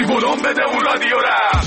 بودم بده اون رادیو را.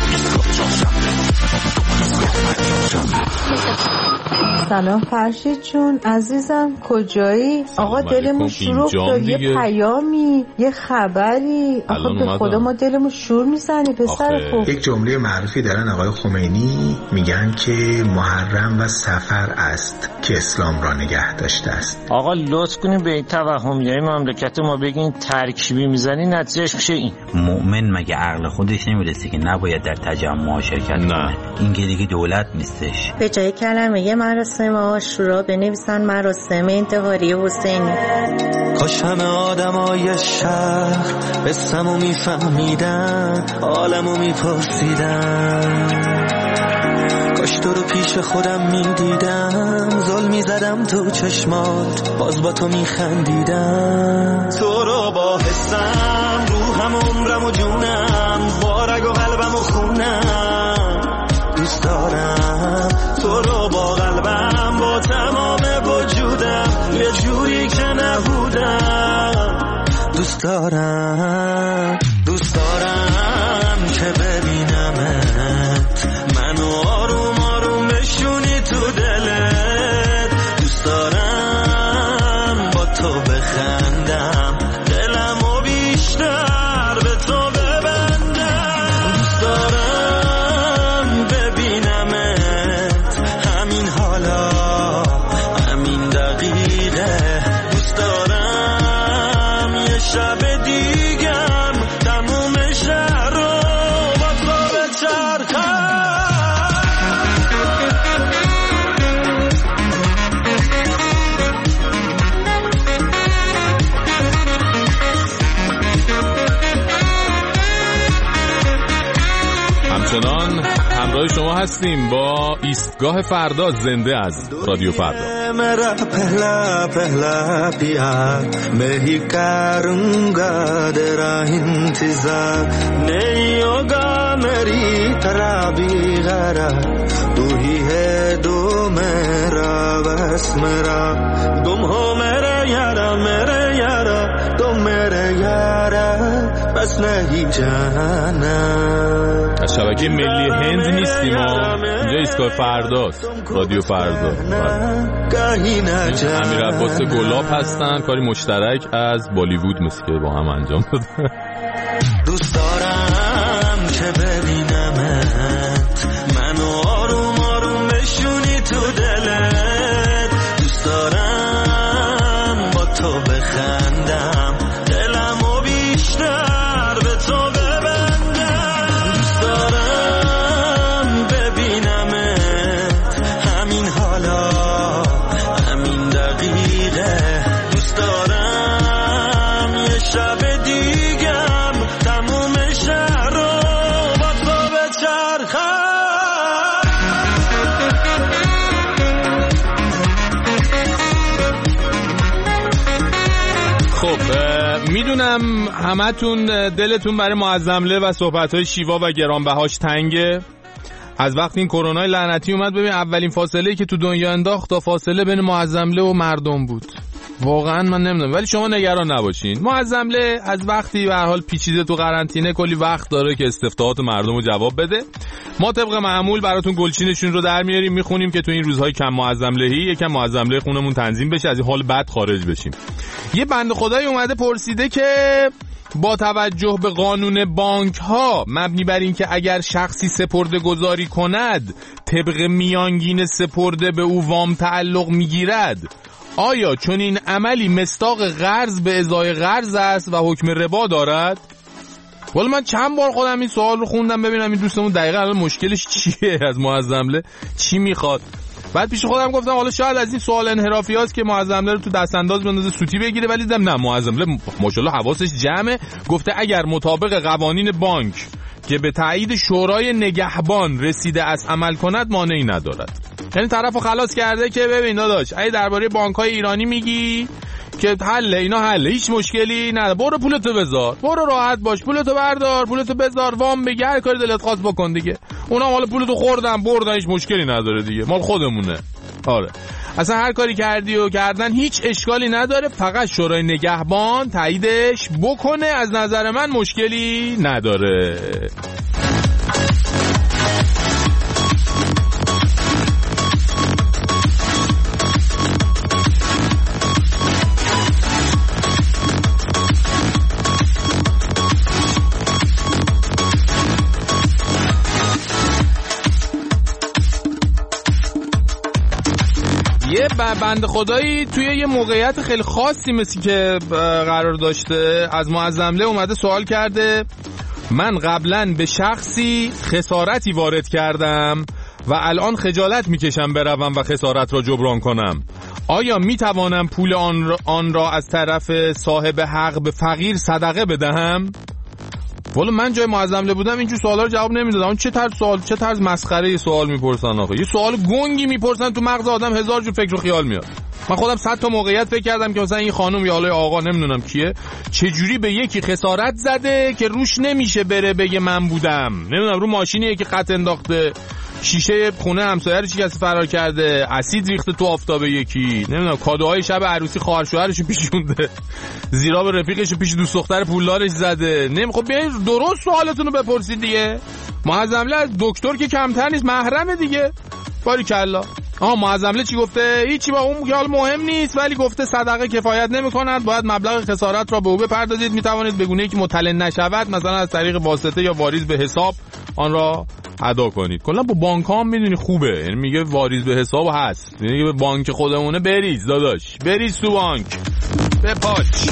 سلام فرشید جون عزیزم، کجایی؟ آقا دلمون شور افتاد، یه پیامی، یه خبری. آقا به خدا ما دلمون شور میزنی پسر خوب. یک جمله معروفی دارن آقای خمینی، میگن که محرم و سفر است که اسلام را نگه داشته است. آقا لطف کنین به این توهمیای مملکت ما بگین ترکیبی میزنی نتیجهش میشه این. مؤمن مگه عقل خودش نمیرسه که نباید در تجمع شرکت کنه؟ این دیگه دولت نیستش. به جای کلمه مراسم عاشورا بنویسن مراسم انتحاری حسینی. کاش همه آدمای شهر اسمو میفهمیدن، عالمو میپرسیدن. کاش تو رو پیش خودم میدیدم، ظلم میزدم تو چشمات، باز با تو میخندیدم. تو رو با حسم، روحم، عمرم و جونم، با رگ و قلبم و خونم دوست دارم. تو رو با قلبم، با تمام وجودم، یه جوری که نبودم دوست دارم. دوست دارم که ببینمت، منو آروم آروم بشونی تو دلت. دوست دارم با تو بخندم، دلمو بیشتر به تو ببندم. دوست دارم ببینمت همین حالا، همین دقیقه. دوست دارم یه شب دیگم تموم شهر رو با تو بچرخم. همچنان همراه شما هستیم با ایستگاه فردا، زنده از رادیو فردا. मेरा पहला पहला प्यार मैं ही करूँगा तेरा इंतजार, नहीं होगा मेरी तरह भी गरा, तू ही है दो मेरा बस मेरा. गुम हो मेरे यारा तुम मेरे यारा बस नहीं जाना. از شبکه ملی هند نیستیم ها، اینجا ایستگاه فرداست، رادیو فردا. امیر عباس گلاب هستن، کاری مشترک از بالیوود مثل که با هم انجام داده. دوست دارم که ببینمت، منو آروم آروم بشونی تو دلت. دوست دارم با تو بخندم، دلمو بیشتر به تو ببندم. دوست دارم ببینمت همین حالا، همین دقیقه. دوست دارم یه شب دیگم تموم شهر رو با تو بچرخم. خب میدونم همتون دلتون برای معظمله و صحبت‌های شیوا و گرانبهاش تنگه. از وقتی این کرونا لعنتی اومد، ببین اولین فاصله‌ای که تو دنیا انداخت تا فاصله بین معظمله و مردم بود. واقعا من نمیدونم، ولی شما نگران نباشین. معظمله از وقتی به هر حال پیچیده تو قرنطینه، کلی وقت داره که استفتاحات مردم رو جواب بده. ما طبق معمول براتون گلچینشون رو در میاریم، میخونیم که تو این روزهای کم معظملهی یکم معظمله خونمون تنظیم بشه، از این حال بد خارج بشیم. یه بنده خدایی اومده پرسیده که با توجه به قانون بانک ها مبنی بر این که اگر شخصی سپرده گذاری کند طبق میانگین سپرده به او وام تعلق میگیرد، آیا چون این عملی مصداق قرض به ازای قرض است و حکم ربا دارد؟ والا من چند بار خودم این سوال رو خوندم ببینم این دوستمون دقیقا الان مشکلش چیه، از معظمله چی میخواد. بعد پیش خودم گفتم حالا شاید از این سوال انحرافی هاست که معظمله رو تو دست انداز بندازه سوتی بگیره، ولی دیدم نه، معظمله ماشاءالله حواسش جمعه. گفته اگر مطابق قوانین بانک که به تایید شورای نگهبان رسیده است عمل کند مانعی ندارد. یعنی طرفو خلاص کرده که ببین داداش اگه درباره بانک‌های ایرانی میگی که حله، اینا حله، هیچ مشکلی نداره، برو پولتو بذار، برو راحت باش، پولتو بردار، پولتو بذار، وام بگیر، هر کاری دلت خواست بکن دیگه. اونا حالا پولتو خوردن بردن، هیچ مشکلی نداره دیگه، مال خودمونه. آره اصلا هر کاری کردی و کردن هیچ اشکالی نداره، فقط شورای نگهبان تاییدش بکنه، از نظر من مشکلی نداره. بنده خدایی توی یه موقعیت خیلی خاصی مثل که قرار داشته از معظمله اومده سوال کرده من قبلا به شخصی خسارتی وارد کردم و الان خجالت میکشم بروم و خسارت را جبران کنم. آیا میتوانم پول آن را از طرف صاحب حق به فقیر صدقه بدهم؟ والا من جای معظمله بودم اینجور سوالا رو جواب نمیدادم. چه طرز مسخره سوال میپرسن آخه. یه سوال گنگی میپرسن تو مغز آدم هزار جور فکر و خیال میاد. من خودم 100 تا موقعیت فکر کردم که مثلا این خانم یا آقا نمیدونم کیه چجوری به یکی خسارت زده که روش نمیشه بره بگه من بودم. نمیدونم رو ماشینیه که خط انداخته، شیشه خونه همسایه رو کسی فرار کرده، اسید ریخته تو آفتاب یکی، نمیدونم کادوهای شب عروسی خواهر شوهرش پیشونده، زیرا به رفیقش پیش دوست دختر پولدارش زده. خب بیاین درست سوالتون رو بپرسید دیگه. معظمله از دکتر که کمتر نیست، محرمه دیگه. باریکلا. معظمله چی گفته؟ هیچی، با اون که حال مهم نیست، ولی گفته صدقه کفایت نمی‌کند، باید مبلغ خسارت را به او بپردازید. میتوانید به گونه‌ای که مطلع نشود مثلا از طریق واسطه یا واریز به حساب آن را ادا کنید. کلا با بانک ها میدونی خوبه، یعنی میگه واریز به حساب هست، یعنی به بانک خودمونه بریز داداش، بریز تو بانک بپاچ.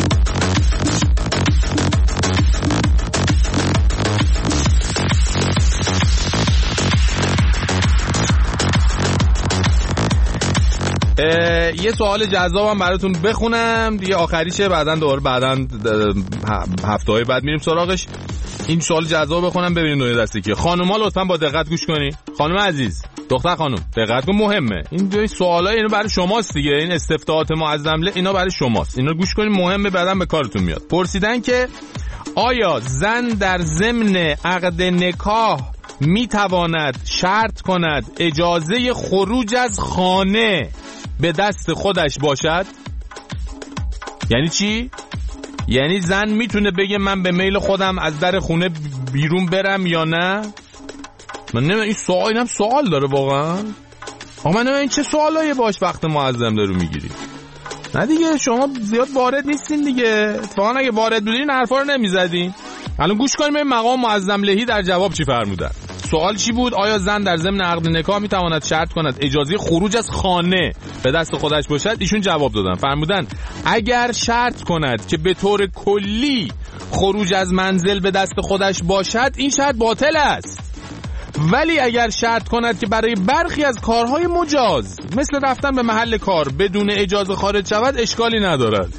یه سوال جذابم براتون بخونم دیگه، آخریشه، بعداً هفته‌های بعد میریم سراغش. این سوال جذاب بخونم ببینید نوع دستی که خانوما لطفاً با دقت گوش کنی. خانم عزیز، دختر خانم، دقت کن، مهمه. این سوالا اینو برای شماست دیگه، این استفتاحات معظمله اینا برای شماست، اینا گوش کنید، مهمه، بعداً به کارتون میاد. پرسیدن که آیا زن در ضمن عقد نکاح میتواند شرط کند اجازه خروج از خانه به دست خودش باشد؟ یعنی چی؟ یعنی زن میتونه بگه من به میل خودم از در خونه بیرون برم یا نه؟ من نمیدونم اینم سوال داره واقعا. من نمیدونم این چه سوالایی باش وقت معظمله رو میگیری. نه دیگه شما زیاد وارد نیستین دیگه، اتفاقا اگه وارد بودین این حرفا رو نمیزدین. الان گوش کنیم این مقام معظملهی در جواب چی فرمودن. سوال چی بود؟ آیا زن در ضمن عقد نکاح میتواند شرط کند اجازه خروج از خانه به دست خودش باشد؟ ایشون جواب دادن، فرمودن اگر شرط کند که به طور کلی خروج از منزل به دست خودش باشد این شرط باطل است، ولی اگر شرط کند که برای برخی از کارهای مجاز مثل رفتن به محل کار بدون اجازه خارج شود اشکالی ندارد.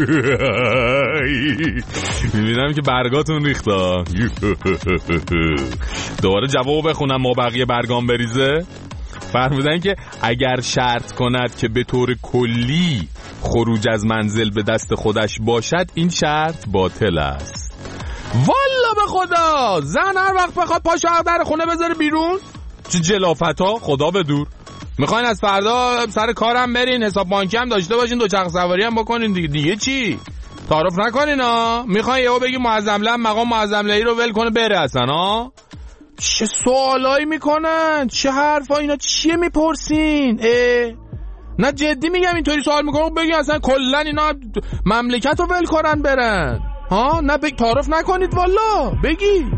میبینم که برگاتون ریختا. دوباره جواب بخونم ما بقیه برگام بریزه. فرمودن که اگر شرط کند که به طور کلی خروج از منزل به دست خودش باشد این شرط باطل است. والا به خدا زن هر وقت بخواد پاشو در خونه بذاره بیرون، چه جلافتا، خدا به دور. میخواین از فردا سر کارم برین، حساب بانکی هم داشته باشین، دوچرخه سواری هم بکنین دیگه چی؟ تعارف نکنین ها. میخواین یهو بگی معظمله مقام معظملهی رو ول کنه بره اصلا ها؟ چه سوالایی میکنن، چه حرفا، اینا چیه میپرسین؟ نه جدی میگم اینطوری سوال میکنن بگی اصلا کلا اینا مملکت رو ول کنن برن ها؟ نه تعارف نکنید والا بگید.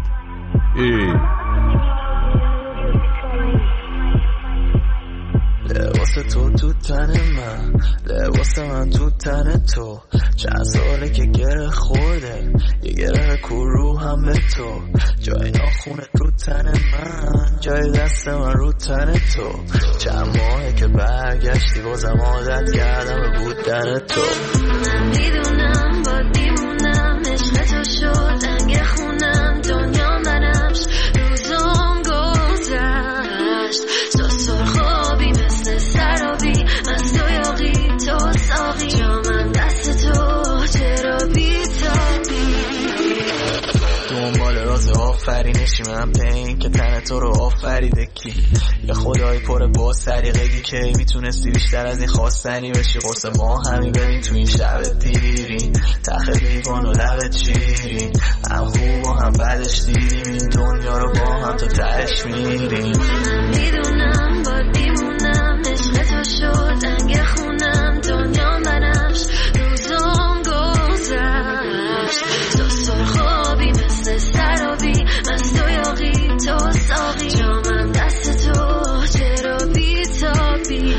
لباس تو تن من، لباس من تو تن تو، چند ساله که گره خورده یه گره کرو هم به تو، جای ناخونه رو تن من، جای دست من رو تن تو، چند ماهه که برگشتی بازم عادت کردم به بودن تو. میدونم با دیمونم عشق تو شد انگ خونم، دنیا منمش روزام گذشت تو سرخابی مثل سرابی، از تو یاقی تو ساقی، جامم دست تو چرا بی تابی، دنبال راز آفرینشی من به این که تن تو رو آفریده کی یه خدای پر با سریقگی که میتونستی بیشتر از این خواستنی بشی قرص ما همین ببین تو این شب دیرین تخت لیوان و لبت شیرین هم خوب و هم بدش دیدیم این دنیا رو با هم تا تهش میریم میدونم با دیمونم عشق تو شد انگ خونم دنیا منمش روزم گذشت تو سرخابی مثل سرابی مست و یاقی تو ساقی جامم دست تو چرا بی تابی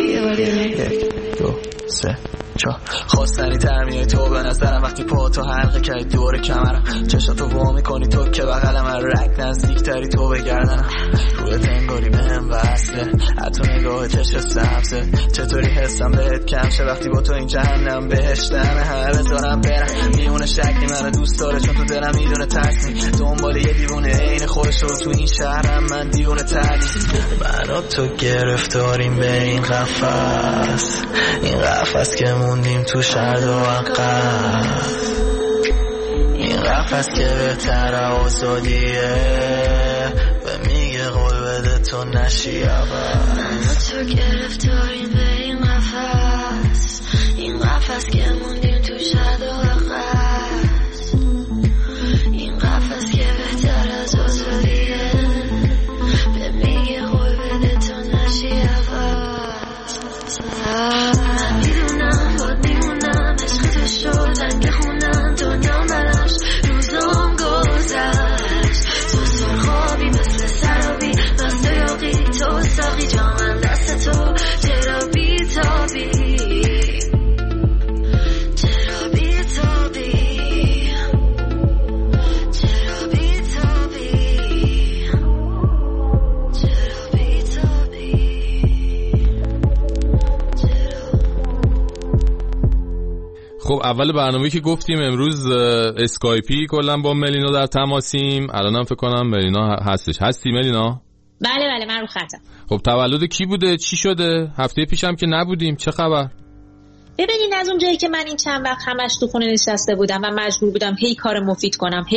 1 2 3 4 خواستنی ترمیه تو به نظرم وقتی پا تو حلقه کردی دور کمرم چشاتو وا میکنی تو که بغل من رک نزدیک تری تو بگردنم روی تنگاری بهم وصله حتی نگاه چشم سبزه چطوری حسم بهت کم شه وقتی با تو این جهنم بهشتمه همه بذارم برم میونه شکلی منو دوست داره چون تو دلم میدونه ترسیم دنبال یه دیوونه عین خودش رو تو این شهرم من دیوونه ترسیم من و تو گرفتاریم به این قفس این قفس که موندیم تو شرد و عقب این قفس که بهتر آزادیه و میگه قول بده تو نشی اول من و تو گرفتاریم به این قفس این قفس که موندیم تو شرد و عقب این قفس که بهتر از آزادیه به میگه قول بده تو نشی اول میدونم با دیمونم عشق تو شد انگ خونم دنیا منمش روزم گذشت تو سرخابی مثل سرابی مست و یاقی تو ساقی جامم دست تو چرا بی تابی چرا بی تابی چرا بی تابی چرا بی تابی خب اول برنامه‌ای که گفتیم امروز اسکایپی کلا با ملینا در تماسیم الانم فکر کنم ملینا هستی ملینا؟ بله من رو خطم. خب تولد کی بوده؟ چی شده؟ هفته پیشم که نبودیم، چه خبر؟ ببینین از اون جایی که من این چند وقت همش تو خونه نشسته بودم و مجبور بودم هی کار مفید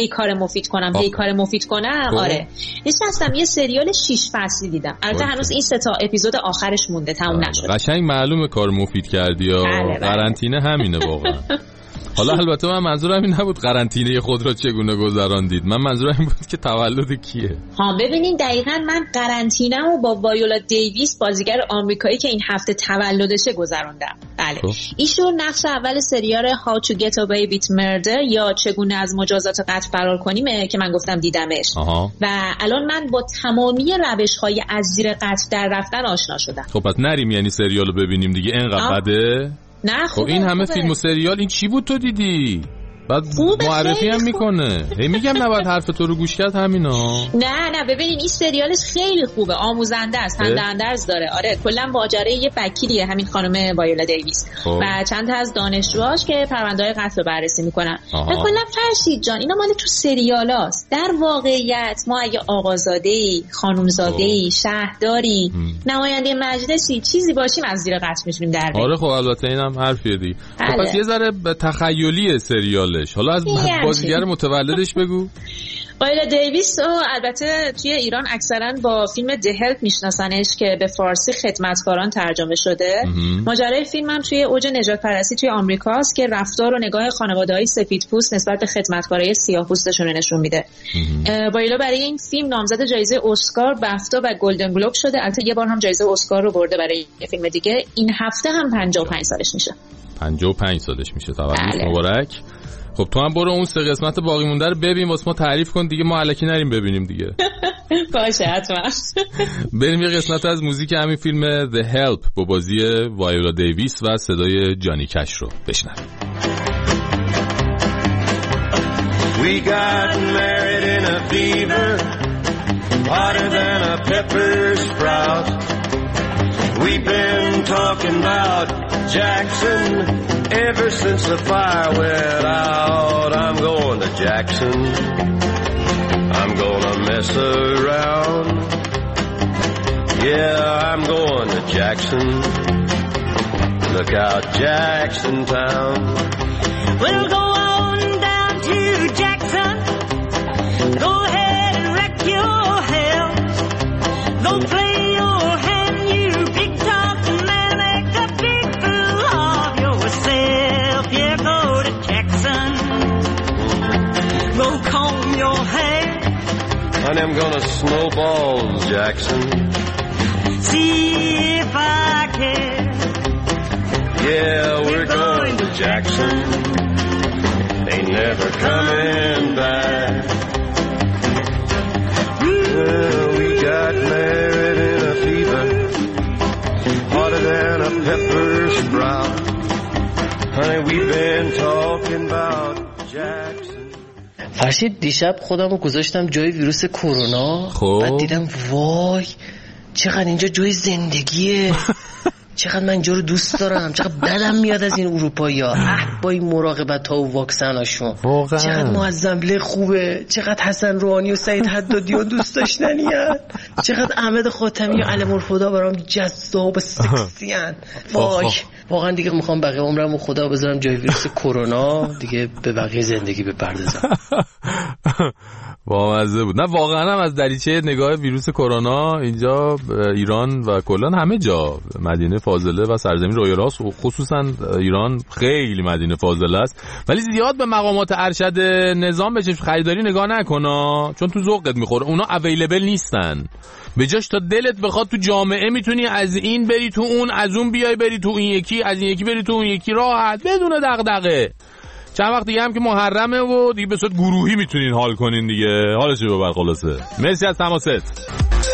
کنم آره نشستم یه سریال 6 فصلی دیدم. البته هنوز این 3 تا اپیزود آخرش مونده تموم نشده. قشنگ معلومه کار مفید کردی یا قرنطینه همینه واقعا. حالا البته من منظورم این نبود قرنطینه خود را چگونه گذراندید، من منظورم این بود که تولد کیه. ها ببینین دقیقاً من قرنطینه‌مو با وایولا دیویس بازیگر آمریکایی که این هفته تولدشه گذراندم. بله ایشون نقش اول سریال How to Get Away with Murder یا چگونه از مجازات قتل فرار کنیمه که من گفتم دیدمش. و الان من با تمامی روش‌های از زیر قتل در رفتن آشنا شدم. خب پس نریم یعنی سریالو ببینیم دیگه، اینقدر بده؟ نه خب این همه فیلم و سریال این چی بود تو دیدی؟ بعد معرفی هم میکنه. هی میگم نباید حرف تو رو گوش کرد همینا. نه ببینین این سریالش خیلی خوبه، آموزنده است، خنده‌اندرز داره. آره کلا ماجرای یه وکیلیه همین خانم وایولا دیویس و چند تا از دانشجوهاش که پرونده‌های قتل رو بررسی میکنن. و کلا فرشید جان اینا مال تو سریالاست. در واقعیت ما اگه آقازاده‌ای، خانومزاده‌ای، شهرداری، نماینده مجلسی چیزی باشیم از زیر قتل میتونیم در بیاریم. آره خب البته اینم حرفیه دیگه. خب پس یه ذره تخیلی سریال حالا از بازیگر متولدش بگو. وایولا دیویس البته توی ایران اکثرا با فیلم The Help میشناسنش که به فارسی خدمتکاران ترجمه شده. ماجرای فیلم هم توی اوج نجات پرستی توی آمریکاست که رفتار و نگاه خانواده‌های سفیدپوست نسبت به خدمتکارای سیاه‌پوستشون نشون میده. وایولا برای این فیلم نامزد جایزه اسکار، بفتا و گلدن گلوب شده. البته یه بار هم جایزه اسکار رو برده برای یه فیلم دیگه. این هفته هم 55 سالش میشه. 55 سالش میشه. تولدش مبارک. خب تو هم برو اون 3 قسمت باقی مونده رو ببین واسه ما تعریف کن دیگه، ما الکی نریم ببینیم دیگه. باشه حتما. بریم یه قسمت از موزیک همین فیلم The Help با بازی وایولا دیویس و صدای جانی کش رو بشنویم. We got married in a fever, hotter than a pepper sprout. We've been talking about Jackson ever since the fire went out. I'm going to Jackson, I'm gonna mess around. Yeah, I'm going to Jackson, look out Jackson Town. We'll go on down to Jackson, go ahead Honey, I'm gonna snowball Jackson. See if I can. Yeah, we're going to Jackson. Ain't never coming back. Well, we got married in a fever, hotter than a pepper sprout. Honey, we've been talking about Jackson. فرشید دیشب خودم رو گذاشتم جای ویروس کرونا. بعد دیدم وای چقدر اینجا جای زندگیه. چقدر من اینجا رو دوست دارم. چقدر بدم میاد از این اروپایی‌ها با این مراقبت‌ها و واکسناشون. چقدر معظمله خوبه. چقدر حسن روحانی و سعید حدادیان دوست داشتنی‌ان. چقدر احمد خاتمی و علم الهدی برام جذاب و سکسی‌ان. وای واقعا دیگه میخوام بقیه عمرمو خدا بذارم جای ویروس کرونا، دیگه به بقیه زندگی بپردازم. بامزه بود. نه واقعا هم از دریچه نگاه ویروس کرونا اینجا ایران و کلان همه جا مدینه فاضله و سرزمین رویاراست، خصوصا ایران خیلی مدینه فاضله است، ولی زیاد به مقامات ارشد نظام به چشم خریداری نگاه نکنا، چون تو ذوقت میخوره. اونا اویلیبل نیستن. به جاش تا دلت بخواد تو جامعه میتونی از این بری تو اون، از اون بیای بری تو این یکی، از این یکی بری تو اون یکی، راحت بدون دغدغه. چند وقت دیگه هم که محرمه و دیگه به صورت گروهی میتونین حال کنین دیگه. حالش رو ببر خلاصه. مرسی از تماست.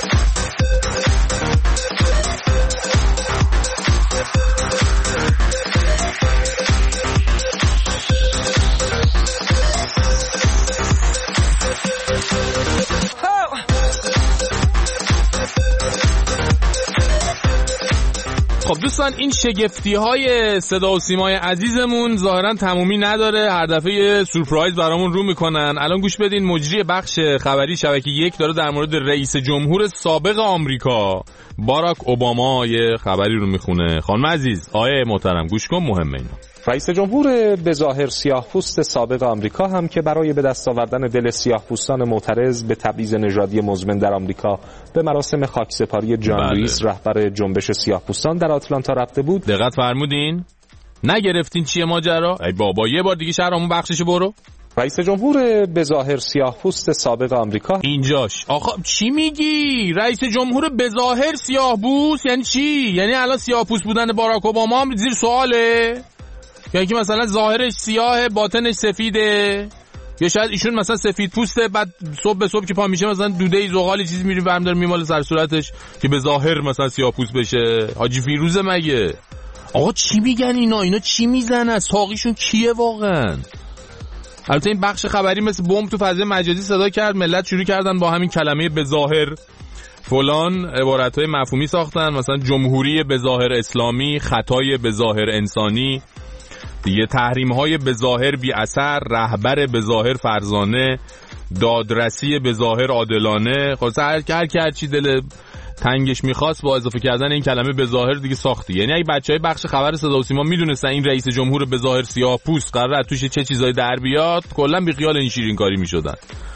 خب دوستان، این شگفتی های صدا و سیمای عزیزمون ظاهرا تمومی نداره. هر دفعه یه سورپرایز برامون رو میکنن. الان گوش بدین، مجری بخش خبری شبکه 1 داره در مورد رئیس جمهور سابق آمریکا باراک اوباما یه خبری رو میخونه. خانم عزیز، آیه محترم گوش کن، مهمه اینا. رئیس جمهور به ظاهر سیاه‌پوست سابق آمریکا هم که برای به دست آوردن دل سیاه‌پوستان معترض به تبعیض نژادی مزمن در آمریکا به مراسم خاکسپاری جان لوئیس رهبر جنبش سیاه‌پوستان در آتلانتا رفته بود. دقت فرمودین؟ نگرفتین چیه ماجرا؟ ای بابا یه بار دیگه شهرامون بخشش برو. رئیس جمهور به ظاهر سیاه‌پوست سابق آمریکا اینجاش. آخه چی میگی؟ رئیس جمهور به ظاهر سیاه‌پوست یعنی چی؟ یعنی الان سیاه‌پوست بودن باراک اوباما هم زیر سواله؟ یا اینکه مثلا ظاهرش سیاهه باطنش سفیده، یا شاید ایشون مثلا سفید پوسته بعد صبح به صبح که پا میشه مثلا دوده زغالی چیزی میری برمی‌داره میماله سر صورتش که به ظاهر مثلا سیاه پوست بشه. حاجی فیروزه مگه؟ آقا چی میگن اینا چی میزنن؟ ساقیشون کیه واقعا؟ البته این بخش خبری مثل بمب تو فضای مجازی صدا کرد. ملت شروع کردن با همین کلمه به ظاهر فلان عبارت‌های مفهومی ساختن، مثلا جمهوری به ظاهر اسلامی، خطای به ظاهر انسانی، دیگه تحریم‌های به ظاهر بی اثر، رهبر به ظاهر فرزانه، دادرسی به ظاهر عادلانه. خلاص هر چی دل تنگش می‌خواست با اضافه کردن این کلمه به ظاهر دیگه ساختی. یعنی اگه بچهای بخش خبر صدا و سیما میدونستن این رئیس جمهور به ظاهر سیاه‌پوست قراره توش چه چیزای در بیاد، کلا بی خیال این شیرین کاری می‌شدن.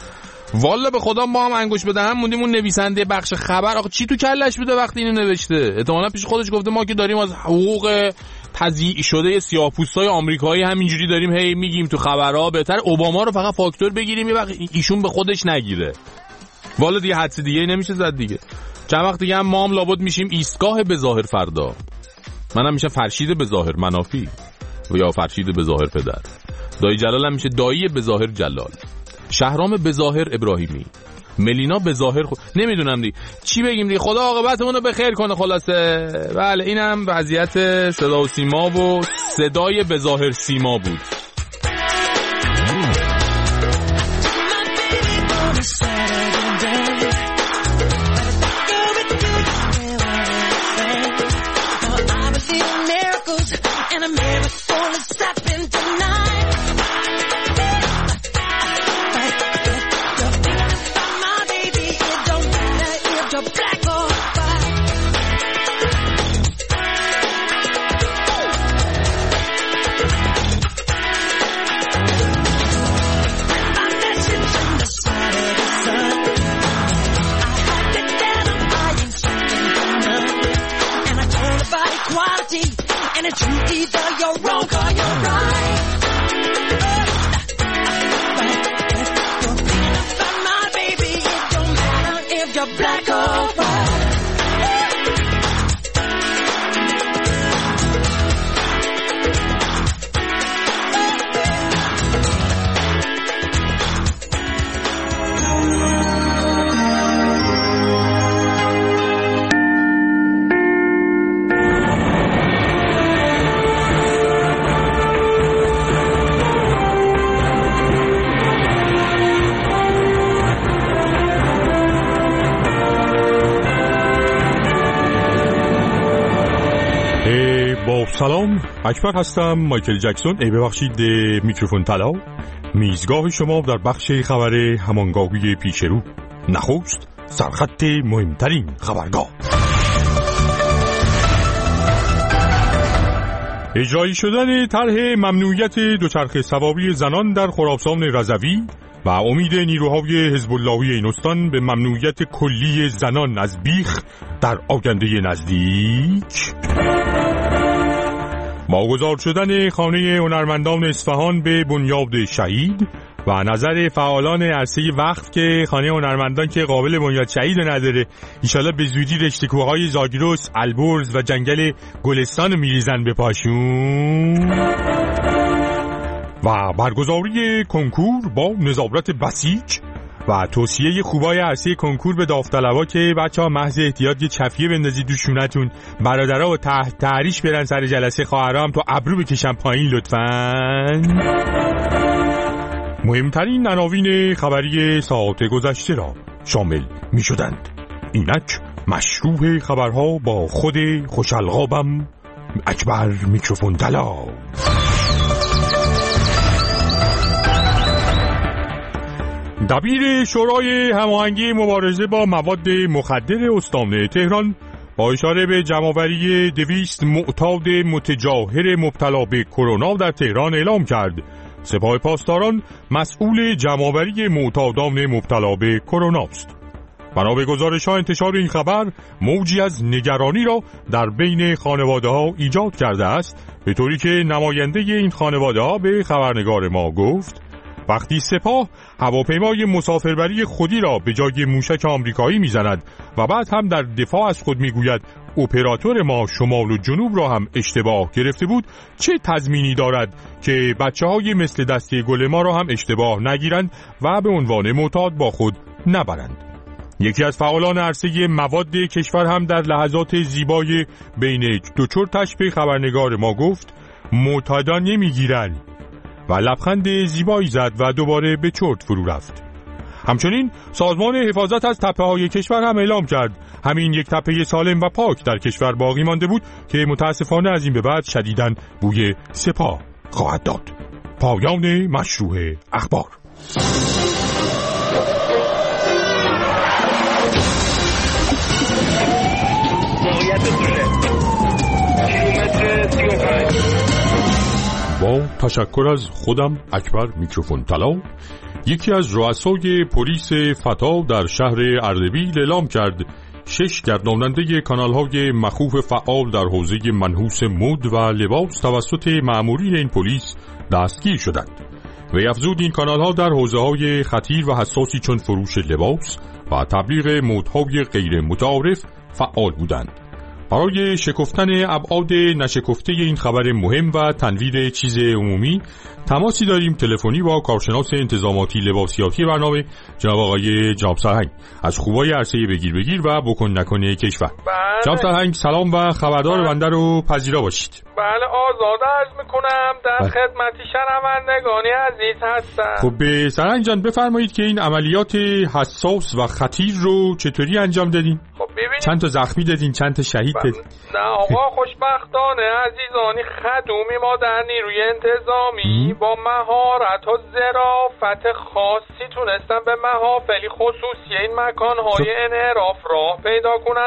والا به خدا ما هم انگوش بده هم موندیم اون نویسنده بخش خبر آخه چی تو کلش بوده وقتی اینو نوشته. احتمالاً پیش خودش گفته ما که داریم از حقوق تضییع شده سیاه‌پوستای آمریکایی همینجوری داریم هی میگیم تو خبرها، بهتر اوباما رو فقط فاکتور بگیریم یه وقت ایشون به خودش نگیره. والا دیگه حدس دیگه نمیشه زد دیگه. چند وقت دیگه هم ما هم لابد میشیم ایستگاه به ظاهر فردا. منم میشم فرشید به ظاهر منافی و یا فرشید به ظاهر پدر. دایی جلال هم میشه دایی به ظاهر جلال. شهرام به ظاهر ابراهیمی، ملینا به ظاهر نمیدونم دیگه چی بگیم دیگه. خدا عاقبتمون رو به خیر کنه خلاصه. بله اینم وضعیت صدا و سیما و صدای به ظاهر سیما بود. you're black or white. با سلام، اکبر هستم. مایکل جکسون، ببخشید میکروفون طلا، میزگاه شما در بخش خبر همانگاهی پیش رو. نخست سرخط مهمترین خبرگاه. اجرایی شدن طرح ممنوعیت دوچرخه سواری زنان در خراسان رضوی و امید نیروهای حزب اللهی این استان به ممنوعیت کلی زنان از بیخ در آینده نزدیک. واگذار شدن خانه هنرمندان اصفهان به بنیاد شهید و نظر فعالان عرصه وقف که خانه هنرمندان که قابل بنیاد شهید نداره ایشالا به زودی رشته‌کوه‌های زاگرس، البرز و جنگل گلستان میریزن به پاشون. و برگزاری کنکور با نظارت بسیج و توصیه خوبای عرصه کنکور به داوطلبا که بچه‌ها محض احتیاط یه چفیه بندازید تو شونتون، برادرها و تحت تحریش برن سر جلسه، خواهرها هم تو ابرو بکشن پایین لطفاً. مهمترین عناوین خبری ساعات گذشته را شامل می شدند. اینک مشروع خبرها با خود خوشالقابم اکبر میکروفون طلا. دبیر شورای هماهنگی مبارزه با مواد مخدر استان تهران با اشاره به جمع‌آوری 200 معتاد متجاهر مبتلا به کرونا در تهران اعلام کرد سپاه پاسداران مسئول جمع‌آوری معتادان مبتلا به کرونا است. بنا به گزارش‌ها انتشار این خبر موجی از نگرانی را در بین خانواده‌ها ایجاد کرده است، به طوری که نماینده این خانواده‌ها به خبرنگار ما گفت وقتی سپاه هواپیمای مسافربری خودی را به جای موشک آمریکایی میزند و بعد هم در دفاع از خود میگوید اپراتور ما شمال و جنوب را هم اشتباه گرفته بود، چه تضمینی دارد که بچه‌های مثل دسته گل ما را هم اشتباه نگیرند و به عنوان معتاد با خود نبرند. یکی از فعالان عرصه مواد کشور هم در لحظات زیبای بین دو چرتش به خبرنگار ما گفت معتادان نمیگیرند و لبخند زیبایی زد و دوباره به چرت فرو رفت. همچنین سازمان حفاظت از تپه‌های کشور هم اعلام کرد همین یک تپه سالم و پاک در کشور باقی مانده بود که متاسفانه از این به بعد شدیداً بوی سپاه خواهد داد. پایان مشروع اخبار. با تشکر از خودم اکبر میکروفون طلا، یکی از رؤسای پلیس فتا در شهر اردبیل اعلام کرد 6 گرداننده کانال‌های مخوف فعال در حوزه منحوس مد و لباس توسط مأمورین این پلیس دستگیر شدند. وی افزود این کانال‌ها در حوزه‌های خطیر و حساسی چون فروش لباس و تبلیغ مدهای غیر متعارف فعال بودند. برای شکفتن ابعاد نشکفته این خبر مهم و تنویر چیز عمومی تماسی داریم تلفنی با کارشناس انتظاماتی لباسیاتی برنامه جناب آقای جناب سرهنگ از خوبای عرصه بگیر و بکن نکنه کشور. جناب سرهنگ سلام و خبردار بنده رو پذیرا باشید. بله آزاده عرض میکنم در خدمت شنوندگان عزیز هستم. خب به سرهنگ جان بفرمایید که این عملیات حساس و خطیر رو چطوری انجام دادین؟ خب ببینید چند تا زخمی دادین، چند تا شهید دادین؟ نه آقا خوشبختانه عزیزانی خدومی ما در نیروی انتظامی با مهارت و ظرافت خاصی تونستن به محافلی خصوصی این مکانهای انحراف راه پیدا کنن.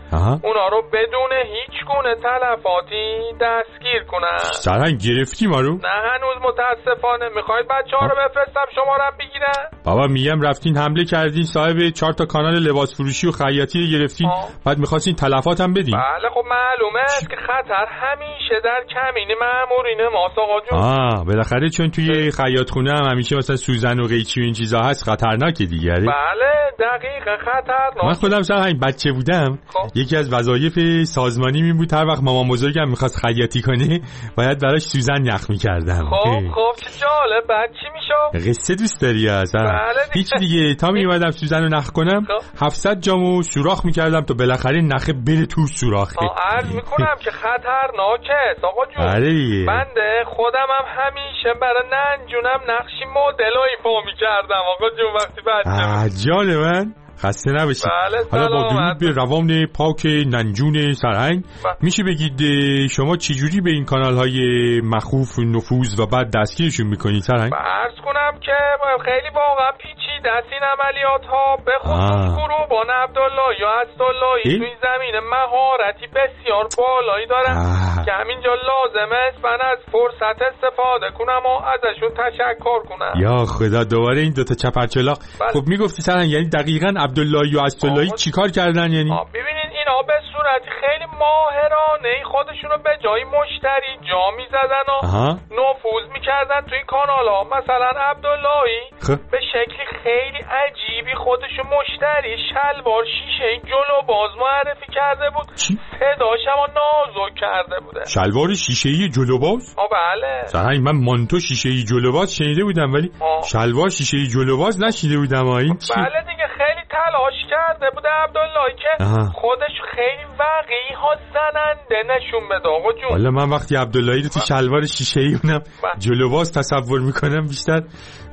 اونا رو بدون هیچ گونه تلفاتی دستگیر کنن. سرنگ گرفتی ما رو؟ نه هنوز متاسفانه. میخواید بچه‌ها رو بفرستم شما رو بگیرن؟ بابا میگم رفتین حمله کردین صاحب 4 تا کانال لباس فروشی و خیاطی رو گرفتین، بعد می‌خواستین تلفات هم بدین. بله خب معلومه که خطر همیشه در کمین مامورین ماست آقا جون. بالاخره چون توی خیاطخونه هم همیشه مثلا سوزن و قیچی و این چیزا هست خطرناکه دیگه. بله دقیقاً خطرناک. من خودم سرهنگ بچه بودم یکی از وظایف سازمانی این بود هر وقت مامان بزرگم می‌خواست خیاطی کنه باید براش سوزن یخ می‌کردم. خب چه جالب. بعد چی میشد؟ قصه دوست داری اصلا؟ بله هیچ دیگه تا میومدم سوزن رو نخ کنم 700 جامو سوراخ می‌کردم تا بالاخره نخه بره تو سوراخه. عرض می‌کنم که خطرناکه آقا جون. بنده خودم هم همیشه برای ننجونم نقشی مدل و ایفا می‌کردم آقا جون وقتی بچه. جان من خسته نباشید. حالا با درود به روان پاک ننجون سرهنگ میشه بگید شما چجوری به این کانال های مخوف نفوذ و بعد دستگیرشون میکنید سرهنگ؟ عرض کنم که خیلی واقعا پیچیده است این عملیات ها، به خصوص گروه بان عبدالله یا اسداللهی تو این زمینه مهارتی بسیار بالایی دارن که همینجا لازمه است من از فرصت استفاده کنم و ازشون تشکر کنم. یا خدا دوباره این دوتا چپرچلاق. خب میگفتی سرهنگ یعنی دقیقاً عبداللهی و اسداللهی چیکار کردن؟ یعنی ببینین اینا به صورت خیلی ماهرانه خودشونو به جای مشتری جا میزدن و نفوذ میکردن تو این کانالا. مثلا عبداللهی به شکلی خیلی عجیبی خودشو مشتری شلوار شیشه جلو باز معرفی کرده بود. صداش هم نازک کرده بوده. شلوار شیشه‌ای جلو باز؟ بله. سرهنگ من مانتو شیشه‌ای جلو باز شنیده بودم ولی شلوار شیشه‌ای جلو باز نشنیده بودم. این بله دیگه خیلی تلاش کرده بوده عبداللهی که خودش خیلی واقعی ها زننده نشون بده آقا جون. حالا من وقتی عبداللهی رو تو شلوار شیشه‌ای اونم جلو باز تصور میکنم بیشتر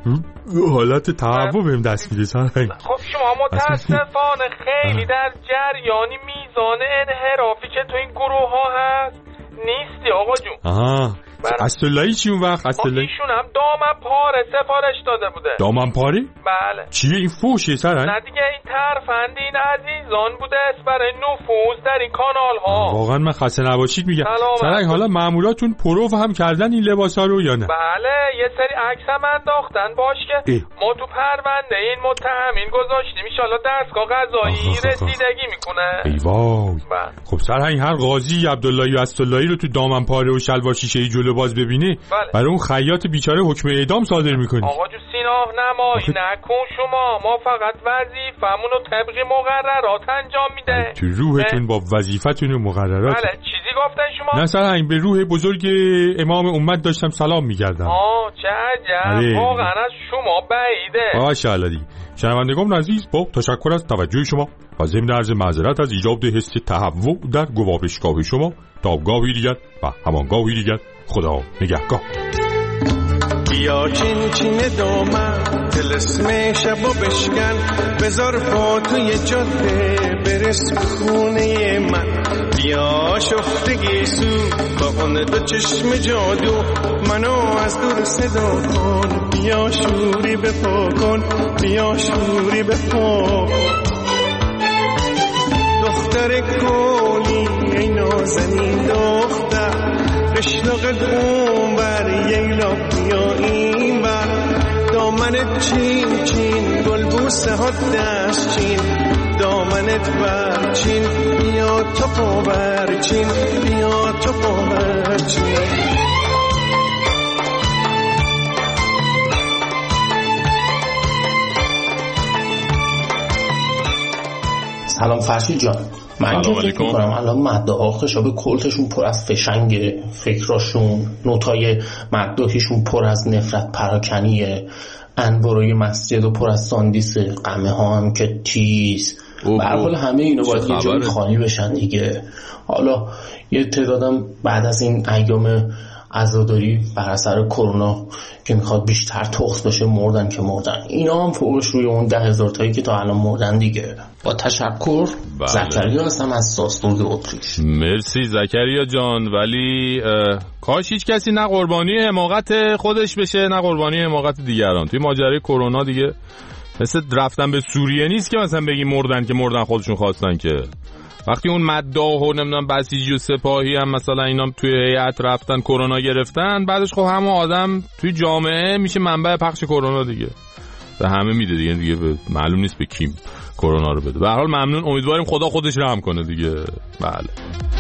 حالت تهوع بهم دست میده سرهنگ. خب شما متاسفانه خیلی در جریانی میزان انحرافی که تو این گروه ها هست نیستی آقا جون. اسداللهی چی اون وقت؟ اسداللهی ایشون هم دامن پاره سفارش داده بوده. دامن پاره؟ بله. چیه این فوشه سرهنگ؟ نه دیگه این ترفند این عزیزان بوده است برای نفوذ در این کانال ها. واقعا من خسته نباشید میگم سرهنگ. حالا ماموراتون پرو هم کردن این لباسا رو یا نه؟ بله یه سری عکس هم انداختن باش که ما تو پرونده این متهمین گذاشتیم ان شاءالله دستگاه قضایی رسیدگی میکنه. ای وای. خب سرهنگ هر قاضی عبداللهی و اسداللهی رو تو دامن پاره و شلوار شیشه‌ای جلو باز ببینه برای اون خیاط بیچاره حکم اعدام صادر میکنی. آقا جو سیناه نمایی نکن شما. ما فقط وظیفمون رو طبق مقررات انجام میده. تو روحتون با وظیفتون و مقررات. بله چیزی گفتن شما؟ نه سرهنگ به روح بزرگ امام امت داشتم سلام میگردم. چه عجب. واقعا از شما بعیده. ماشاءالله دیگه. شنوندگان عزیز با تشکر از توجه شما و ضمن عرض معذرت از ایجاد حس تهوع در گوابشگاه شما تا گاهی دیگر و همان گاهی دیگر خدا نگهدار. بیا چین چین دامن تلسم شبا بشکن بذار پا توی جاده برس خونه من. بیا شفتگی سو با اون دو چشم جادو منو از دور صدا کن. بیا شوری بپا کن بیا شوری بپا. دختر کولی ای نازنین دختر قشلاق اون بر ییلا بیا این بر دامنت چین چین گلبوسه ها دست چین دامنت بر چین بیا تو پا بر چین بیا تو پا بر چین. سلام فرشید جان. من که فکر میکنم الان مدعا خشاب کلتشون پر از فشنگ، فکراشون نوتای مدعاهیشون پر از نفرت پراکنیه، انواروی مسجد و پر از ساندیس، قمه ها هم که تیز. به هر حال همه اینو باید یه جایی خالی بشن دیگه. حالا یه تعدادم بعد از این ایام عزاداری بر اثر کرونا که میخواد بیشتر تخص بشه مردن که مردن. اینا هم فوقش روی اون 10,000 تایی که تا الان مردن دیگه. با تشکر. زکریا هستم از ساسفورد اتریش. مرسی زکریا جان. ولی کاش هیچ کسی نه قربانی حماقت خودش بشه نه قربانی حماقت دیگران. توی ماجرای کرونا دیگه مثل رفتن به سوریه نیست که مثلا بگی مردن که مردن خودشون خواستن که. وقتی اون مداح و نمیدونم بسیجی و سپاهی هم مثلا اینا توی هیئت رفتن کرونا گرفتن، بعدش خب همون آدم توی جامعه میشه منبع پخش کرونا دیگه، به همه میده دیگه معلوم نیست به کی کرونا رو بده. به هر حال ممنون، امیدواریم خدا خودش رحم کنه دیگه. بله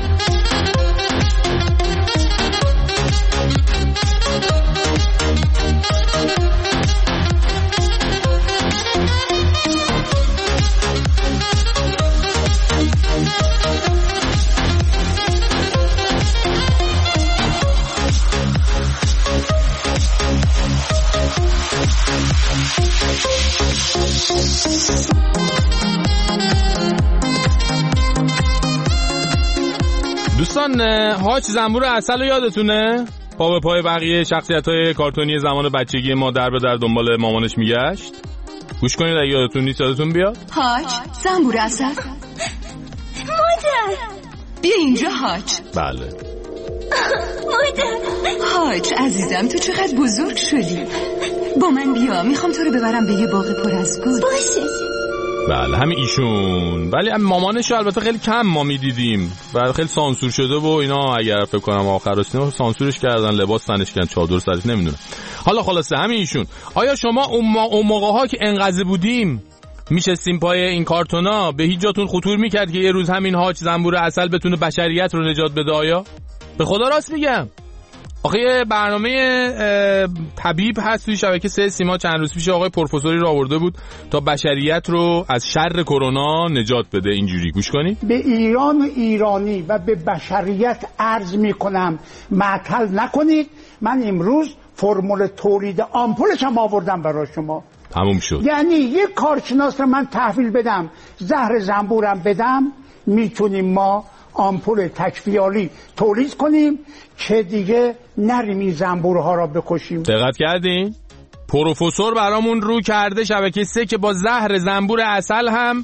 دوستان، هاچ زنبور عسل رو یادتونه؟ پا به پای بقیه شخصیت‌های کارتونی زمان بچگی ما در به در دنبال مامانش میگشت. گوش کنید اگه یادتون نیست یادتون بیاد. هاچ زنبور عسل. مادر بیا اینجا هاچ. بله مادر. هاچ عزیزم تو چقدر بزرگ شدی. با من بیا، میخوام تو رو ببرم به یه باغ پر از گل. باشه. بله همین ایشون، ولی مامانش البته خیلی کم ما میدیدیم و خیلی سانسور شده و اینا، اگر فکر کنم آخر سینما سانسورش کردن، لباس تنش کردن، چادر سرش، نمیدونم. حالا خلاصه همین ایشون، آیا شما اون موقع ها که انقضا بودیم میشستیم پای این کارتونا، به هیچ جاتون خطور میکرد که یه روز همین هاچ زنبور عسل بتونه بشریت رو نجات بده؟ آیا به خدا راست میگم؟ آخه یه برنامه طبیب هست توی شبکه 3 سیما، چند روز پیش آقای پروفسوری رو آورده بود تا بشریت رو از شر کرونا نجات بده. اینجوری گوش کنید. به ایران و ایرانی و به بشریت عرض میکنم معطل نکنید، من امروز فرمول تولید آمپولش هم آوردم برای شما. تموم شد. یعنی یک کارشناس رو من تحویل بدم، زهر زنبورم بدم، میتونیم ما آمپول تکفیالی تولید کنیم که دیگه نریم این زنبورها را بکشیم. دقت کردین؟ پروفسور برامون رو کرده شبکه 3 که با زهر زنبور عسل هم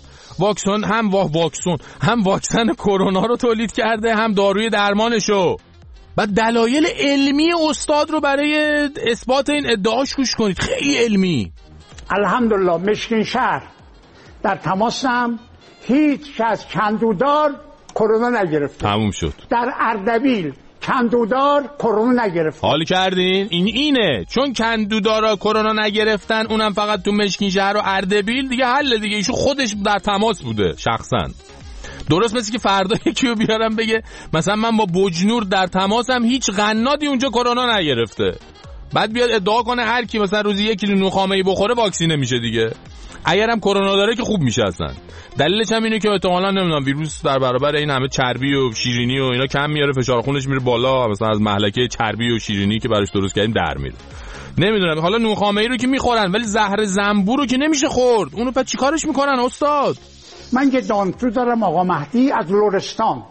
واکسن کرونا رو تولید کرده، هم داروی درمانشو. بعد دلایل علمی استاد رو برای اثبات این ادعاش گوش کنید، خیلی علمی. الحمدلله مشکین شهر در تماسم، هیچ از کندودار کرونا نگرفت. تموم شد. در اردبیل کندودار کرونا نگرفت. حال کردین؟ اینه چون کندودارا کرونا نگرفتن، اونم فقط تو مشکین شهر و اردبیل، دیگه حل دیگه. ایشون خودش در تماس بوده شخصا. درست مثل که فردا یکیو بیارم بگه مثلا من با بجنور در تماسم، هیچ قنادی اونجا کرونا نگرفته، بعد بیاد ادعا کنه هر کی مثلا روزی 1 کیلو نوخامه‌ای بخوره واکسینه میشه دیگه. اگرم کرونا داره که خوب میشه اصلا. دلیلش هم اینه که احتمالاً نمیدونم ویروس در برابر این همه چربی و شیرینی و اینا کم میاره، فشار خونش میره بالا، مثلا از مهلکه چربی و شیرینی که براش درست کردیم در میره. نمیدونم. حالا نوخامه‌ای رو که میخورن، ولی زهر زنبور رو که نمیشه خورد. اونو پس چیکارش میکنن استاد؟ من یه دانشجو دارم آقا مهدی از لرستان.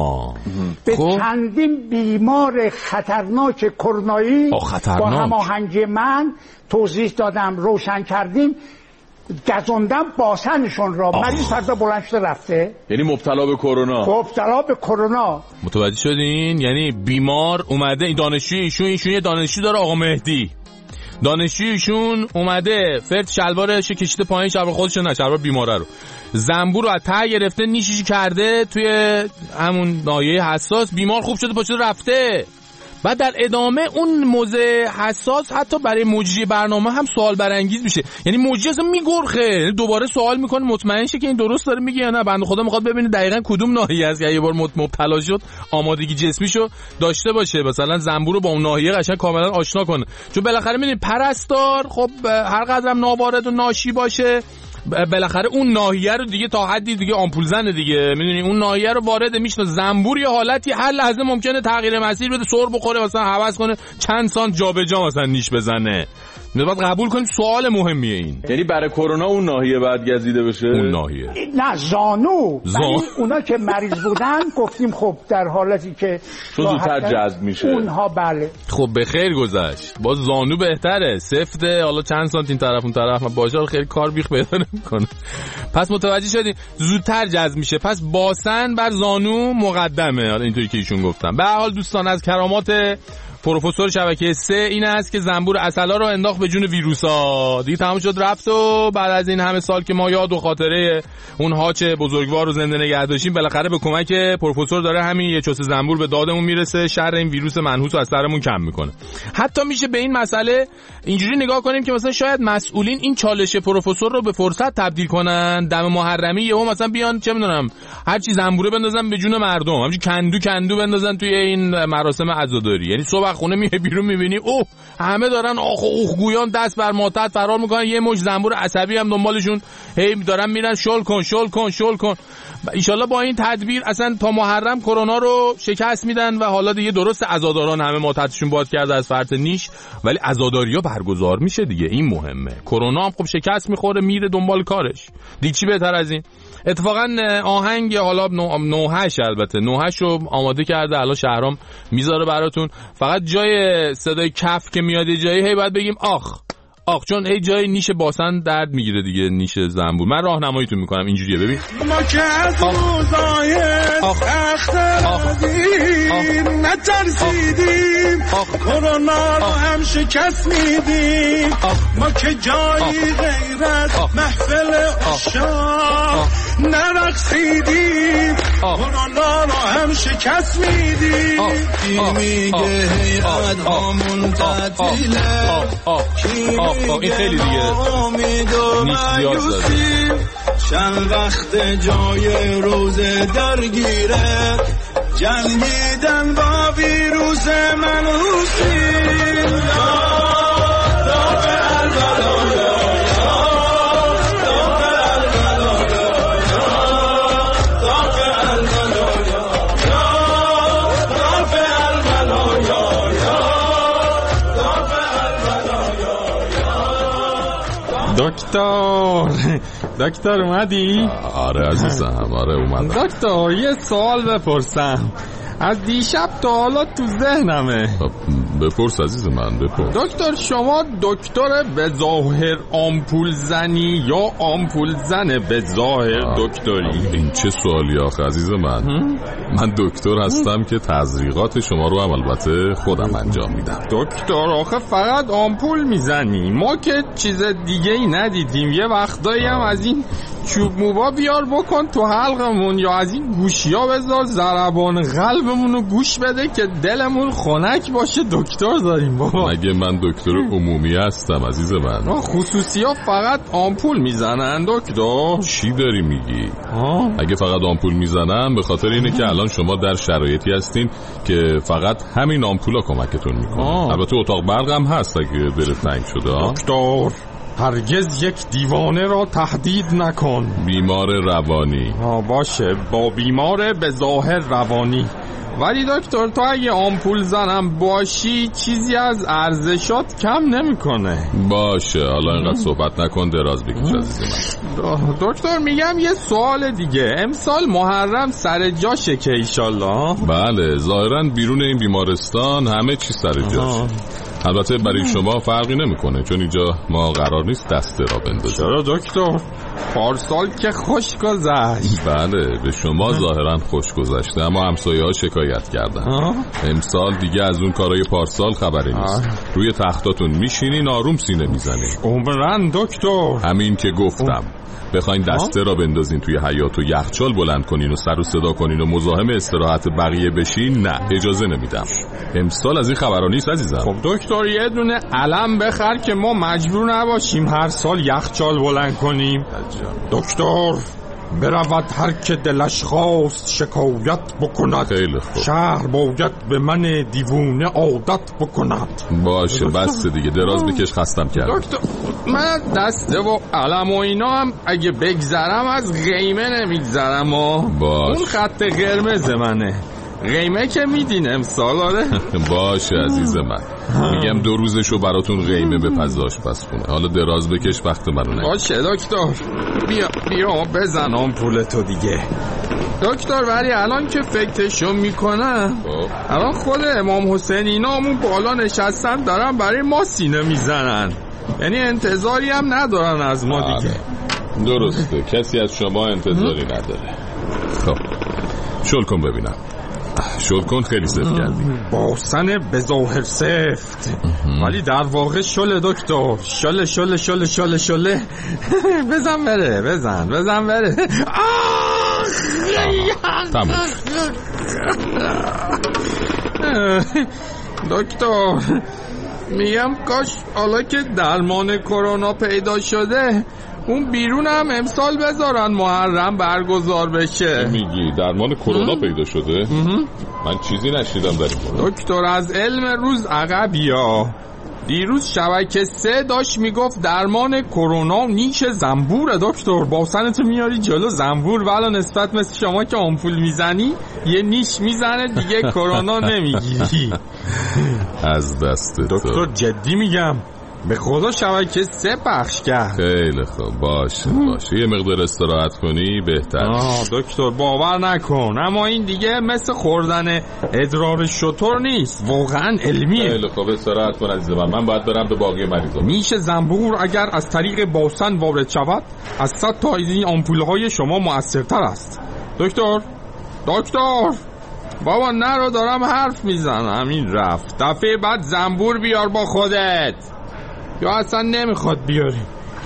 به چندین بیمار خطرناک کرونایی با هماهنگی من توضیح دادم، روشن کردیم، گزوندم باسنشون را. مریض فردا بلند شده رفته، یعنی مبتلا به کرونا. متوجه شدین؟ یعنی بیمار اومده، این دانشجوی ایشون یه دانشجو داره آقا مهدی، دانشجوی ایشون اومده فرد شلوارش کشیده پایین، شلوار خودش نه، شلوار بیماره رو، زنبور رو از ته گرفته، نیشش کرده توی همون ناحیه حساس، بیمار خوب شده پاشده رفته. بعد در ادامه اون موضع حساس حتی برای مجری برنامه هم سوال برانگیز میشه. یعنی مجری اصلا میگرخه، دوباره سوال میکنه مطمئن شه که این درست داره میگه یا نه. بنده خدا میخواد ببینه دقیقاً کدوم ناحیه است که یه بار مبتلا شد آمادگی جسمیشو داشته باشه، مثلا زنبور رو با اون ناحیه قشنگ کاملا آشنا کنه. چون بالاخره میدونید پرستار خب هر قدرم ناوارد و ناشی باشه، بالاخره اون ناحیه رو دیگه تا حدی دیگه آمپول زنه دیگه، میدونی اون ناحیه رو وارد میشه. زنبور یه حالتی هر لحظه ممکنه تغییر مسیر بده، سر بخوره، مثلا هوس کنه چند سانت جابجا مثلا نیش بزنه. باید قبول کنیم سوال مهمیه این. یعنی برای کرونا اون ناحیه بعد گزیده بشه؟ اون ناحیه نه، زانو. اونا که مریض بودن گفتیم خب در حالتی که زودتر جذب میشه اونها. بله خب به خیر گذشت. باز زانو بهتره، سفته، حالا چند سانت این طرف اون طرف باشه خیلی کار بیخ پیدا نمیکنه. پس متوجه شدین زودتر جذب میشه، پس باسن بر زانو مقدمه. حالا اینطوری که ایشون گفتم. به هر حال دوستان، از کرامات پروفسور شبکه 3 این است که زنبور عسلا رو انداخت به جون ویروسا. دیگه تمام شد رفت و بعد از این همه سال که ما یاد و خاطره اون هاچ بزرگوار رو زنده نگه داشتیم، بالاخره به کمک پروفسور داره همین یه چوس زنبور به دادمون میرسه، شر این ویروس منحوس رو از سرمون کم میکنه. حتی میشه به این مسئله اینجوری نگاه کنیم که مثلا شاید مسئولین این چالش پروفسور رو به فرصت تبدیل کنن، دم محرمی یهو مثلا بیان چه میدونم هر چی زنبوره بندازن به جون مردم، همین کندو بندازن توی این مراسم عزاداری. یعنی صبح خونه میای بیرون میبینی اوه همه دارن آخ گویان دست بر ماتت فرار میکنن، یه مش زنبور عصبی هم دنبالشون هی دارن میرن شل کن. ایشالله با این تدبیر اصلا تا محرم کرونا رو شکست میدن و حالا دیگه درست عزاداران همه ماتتشون باد کرده از فرط نیش، ولی عزاداری‌ها برگزار میشه دیگه، این مهمه. کرونا هم خب شکست میخوره میره دنبال کارش دیگه، چی بهتر از این؟ اتفاقا آهنگ حالا 98 البته 98 رو آماده کرده الان شهرام میذاره براتون، فقط جای صدای کف که میاد جایی هی باید بگیم آخ، چون هی جای نیش باسن درد میگیره دیگه، نیش زنبور. من راهنماییتون میکنم اینجوریه، ببین ما که از روزای اخترادیم نترسیدیم، کرونا رو هم شکست میدیم، ما که جایی غیر از محفل عشاق نرقصیدیم، کرونا رو هم شکست میدیم. کی میگه هیئت هامون تعطیله، این خیلی دیگه نیش زیاد زده. چند وقت جای روزه درگیره، جنگیدن با ویروس منحوسیم. دکتر اومدی؟ آره عزیزم، آره اومدم. دکتر یه سوال بپرسم، از دیشب تا حالا تو ذهنمه. بپرس عزیز من، بپرس. دکتر شما دکتر به ظاهر آمپول زنی یا آمپول زن به ظاهر دکتری؟ این چه سوالی آخه عزیز من دکتر هستم که تزریقات شما رو هم البته خودم انجام میدم. دکتر آخه فقط آمپول میزنی، ما که چیز دیگه ای ندیدیم. یه وقتایی هم از این چوب موبا بیار بکن تو حلقمون، یا از این گوشیا بذار ضربان قلبمون رو گوش بده که دلمون خنک باشه. دکتر داریم بابا. مگه من دکتر عمومی هستم عزیز من؟ خصوصی ها فقط آمپول میزنن دکتر؟ چی داری میگی؟ اگه فقط آمپول میزنن به خاطر اینه که الان شما در شرایطی هستین که فقط همین آمپولا کمکتون میکنه. البته اتاق برق هم هست اگه دلت تنگ شده. دکتر هرگز یک دیوانه را تهدید نکن. بیمار روانی. باشه، با بیمار به ظاهر روانی. ولی دکتر تو اگه آمپول زنم باشی چیزی از ارزشات کم نمیکنه. باشه حالا اینقدر صحبت نکن، دراز بکش عزیز من. دکتر میگم یه سوال دیگه، امسال محرم سر جاشه که ایشالله؟ بله ظاهرا بیرون این بیمارستان همه چی سر جاشه. البته برای شما فرقی نمیکنه چون اینجا ما قرار نیست دسته را بندازیم. چرا دکتر؟ پارسال که خوش گذشت. بله به شما ظاهرا خوش گذشته اما همسایه ها شکایت کردن. امسال دیگه از اون کارای پارسال خبری نیست. روی تختاتون میشینین آروم سینه میزنین. عمرن دکتر همین که گفتم بخواین دسته را بندازین توی حیاط و یخچال بلند کنین و سر و صدا کنین و مزاحم استراحت بقیه بشین، نه اجازه نمیدم. امسال از این خبرا نیست عزیزم. خب دکتر یه دونه علم بخر که ما مجبور نباشیم هر سال یخچال بلند کنیم. دکتر برود هر که دلش خواست شکایت بکند، شهر باید به من دیوونه عادت بکند. باشه بس دیگه، دراز بکش، خستم کردم. دکتر من دسته و علم و اینا هم اگه بگذرم از قیمه نمیگذرم. اون خط قرمز منه. قیمه که میدین امسال آره؟ باشه عزیز من، میگم 2 روزشو براتون قیمه به پزاش پس کنه. حالا دراز بکش، وقت منو نگیر. باشه دکتر بیا بزنم پولتو دیگه. دکتر ولی الان که فکرشو میکنم الان خود امام حسین اینامون بالا نشستن دارن برای ما سینه میزنن، یعنی انتظاری هم ندارن از ما دیگه. درسته کسی از شما انتظاری نداره. خب شل کن ببینم. شل کن خیلی سفت کردی. باسن به ظاهر سفت ولی در واقع شل دکتر. شله بزن بره. تمام. دکتر میگم کاش حالا که درمان کرونا پیدا شده اون بیرون هم امسال بذارن محرم برگزار بشه. میگی درمان کرونا پیدا شده؟ من چیزی نشیدم در این مورد. دکتر از علم روز عقبیا. دیروز شبکه 3 داشت میگفت درمان کرونا نیش زنبوره. دکتر باسنتو میاری جلو زنبور ولی نسبت مثل شما که آمپول میزنی یه نیش میزنه دیگه کرونا نمیگیری. از دست دکتر جدی میگم به خدا شبکه 3 پخش کرد. خیلی خوب باشه یه مقدار استراحت کنی بهتر. دکتر باور نکن اما این دیگه مثل خوردن ادرار شتر نیست، واقعا علمیه. خیلی خوب استراحت کن عزیز من باید برم به باقی مریضا. نیش زنبور اگر از طریق باسن وارد شود از 100 تا این آمپول‌های شما مؤثرتر است. دکتر بابا نرو دارم حرف میزنم. این رفت. دفعه بعد زنبور بیار با خودت یا اصلا نمیخواد بیاری.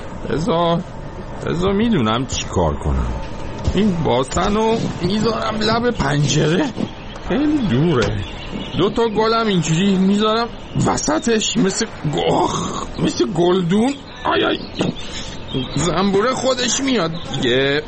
بذار میدونم چی کار کنم. این باسن رو میذارم لب پنجره خیلی دوره. 2 تا گلم اینجوری میذارم وسطش مثل گلدون. آی زنبوره خودش میاد دیگه.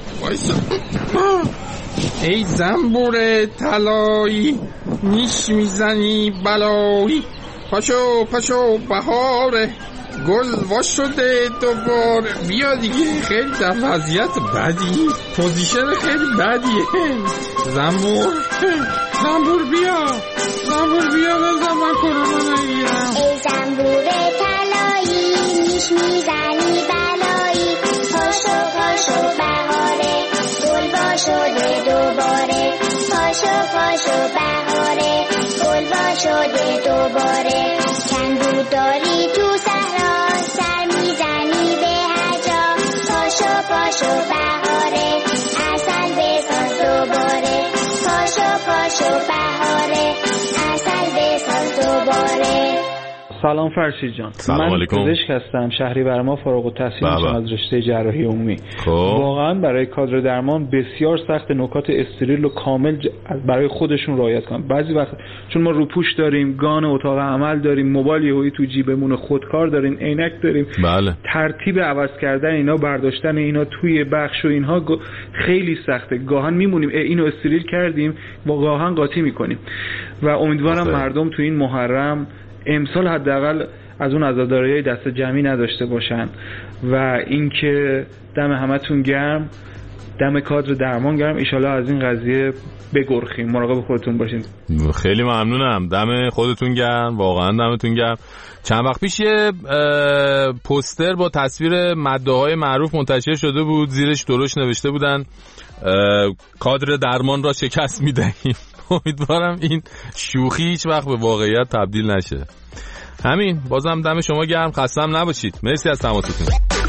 ای زنبوره طلایی نیش میزنی بلایی. پاشو بهاره گل وا شده دوباره. بیا دیگه خیلی در وضعیت بدی، پوزیشن خیلی بدیه. زنبور بیا بزن من کرونا نگیرم. ای زنبور طلایی نیش میزنی بلایی. پاشو بهاره گل وا شده دوباره. پاشو بهاره گل وا شده دوباره. کندو داری تو صحرا سر میزنی به هجا. پاشو بهاره عسل بساز دوباره. پاشو بهاره عسل بساز دوباره. سلام فرشید جان. سلام علیکم. من پزشک هستم. شهریور ما فارغ التحصیل از رشته جراحی عمومی. واقعا برای کادر درمان بسیار سخت نکات استریل و کامل برای خودشون رعایت کنن. بعضی وقت چون ما روپوش داریم، گان اتاق عمل داریم، موبایل یهویی تو جیبمون، خودکار داریم، عینک داریم، بله. ترتیب عوض کردن اینا، برداشتن اینا توی بخش و اینها خیلی سخته. گاهن میمونیم اینو استریل کردیم و گاهن قاطی میکنیم. و امیدوارم مردم تو این محرم امسال حداقل از اون عزاداریای دست جمعی نداشته باشن و اینکه دم همتون گرم، دم کادر درمان گرم. ایشالا از این قضیه بگرخیم. مراقب خودتون باشین. خیلی ممنونم. دم خودتون گرم، واقعا دمتون گرم. چند وقت پیش یه پوستر با تصویر مدعاهای معروف منتشر شده بود، زیرش درشت نوشته بودن کادر درمان را شکست میدهیم. امیدوارم این شوخی هیچ وقت به واقعیت تبدیل نشه. همین، بازم دم شما گرم، خستم نباشید. مرسی از تماستون.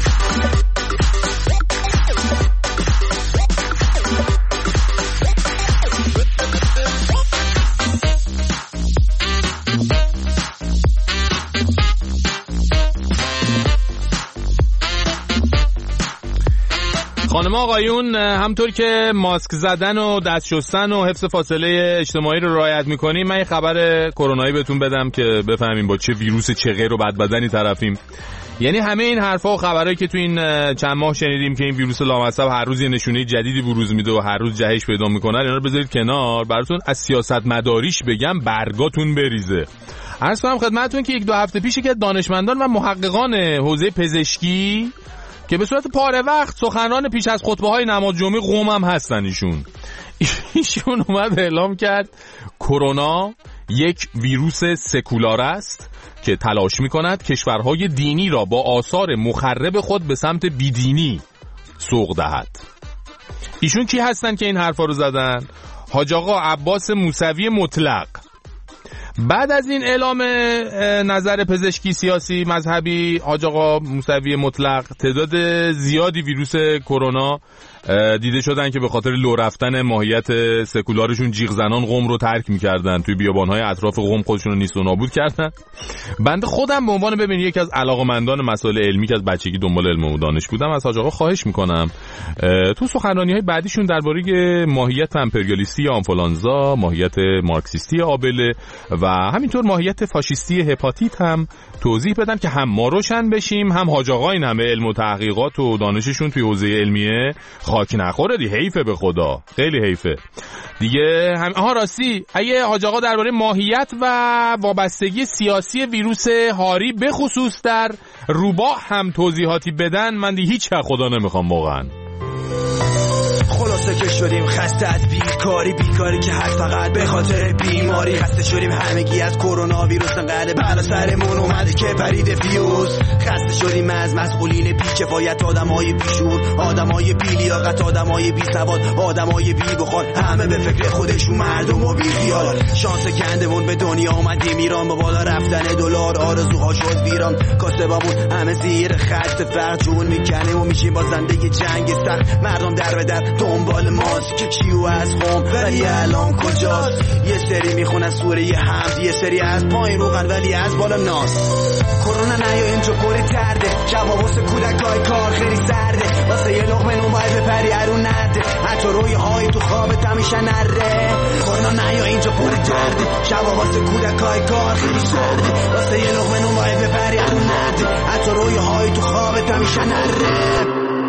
خانم آقایون، همطور که ماسک زدن و دست شستن و حفظ فاصله اجتماعی رو رعایت میکنیم، من یه خبر کرونایی بهتون بدم که بفهمیم با چه ویروس چه غیر و بدبدنی طرفیم. یعنی همه این حرفا و خبرایی که تو این چند ماه شنیدیم که این ویروس لامصب هر روز یه نشونه جدیدی بروز میده و هر روز جهش پیدا میکنه، اینا رو بذارید کنار. براتون از سیاست مداریش بگم برگاتون بریزه. عرض کنم خدمتتون که 1-2 هفته پیشه که دانشمندان و محققان حوزه پزشکی که به صورت پاره وقت سخنران پیش از خطبه‌های نماز جمعه قم هم هستن، ایشون اومد اعلام کرد کرونا یک ویروس سکولار است که تلاش می‌کند کشورهای دینی را با آثار مخرب خود به سمت بیدینی سوق دهد. ایشون کی هستن که این حرفا رو زدن؟ حاج آقا عباس موسوی مطلق. بعد از این اعلام نظر پزشکی، سیاسی، مذهبی حاج آقا موسوی مطلق، تعداد زیادی ویروس کرونا دیده شدن که به خاطر لو رفتن ماهیت سکولارشون جیغ زنان قم رو ترک می‌کردن، توی بیابان‌های اطراف قم خودشون رو نیست و نابود کردن. بنده خودم به عنوان یکی از علاقه‌مندان مسائل علمی که از بچگی دنبال علم و دانش بودم، از حاج آقا خواهش می‌کنم تو سخنرانی‌های بعدیشون درباره ماهیت امپریالیستی آنفولانزا، ماهیت مارکسیستی آبله و همینطور ماهیت فاشیستی هپاتیت هم توضیح بدن که هم ما روشن بشیم، هم حاج آقا این همه علم و تحقیقات و دانششون توی حوزه علمیه خاک نخوره. دی حیفه به خدا، خیلی حیفه دیگه. راستی اگه حاج آقا درباره ماهیت و وابستگی سیاسی ویروس هاری به خصوص در روباه هم توضیحاتی بدن، من دیگه هیچ خدا نمیخوام واقعا. خلاصه که شدیم خسته از بیکاری که هست فقط به خاطر بیماری. خسته شدیم همگی از کرونا ویروس، انقدر بلا سرمون اومده که پرید فیوز. خسته شدیم از مسئولین بی‌کفایت، آدمای بیشور، آدمای بی‌لیاقت، آدمای بی‌سواد، آدمای بی‌بخار، همه به فکر خودشون، مردم و بی‌خیال. شانس کندمون به دنیا اومدیم ایران، با بالا رفتن دلار آرزوها شد ویران. کاسبمون همه زیر خط فقر جون میکنیم و میشیم با زندگی جنگ سخت. مردم در به در دنبال ماست که کیو از قم ولی الان کجاست. یه سری میخونن سوره حمد، یه سری از پایین روغن ولی از بالا ناس. کرونا نیا اینجا پری ترده، جواب واسه کودکای کار خیلی سرده. واسه یه لقمه نون باید بپری ارون نده، حتی روی های تو خوابت همیشه نره. کرونا نیا اینجا پری ترده، جواب واسه کودکای کار خیلی سرده. واسه یه لقمه نون باید بپری ارون نده، حتی روی های تو خوابت همیشه نره.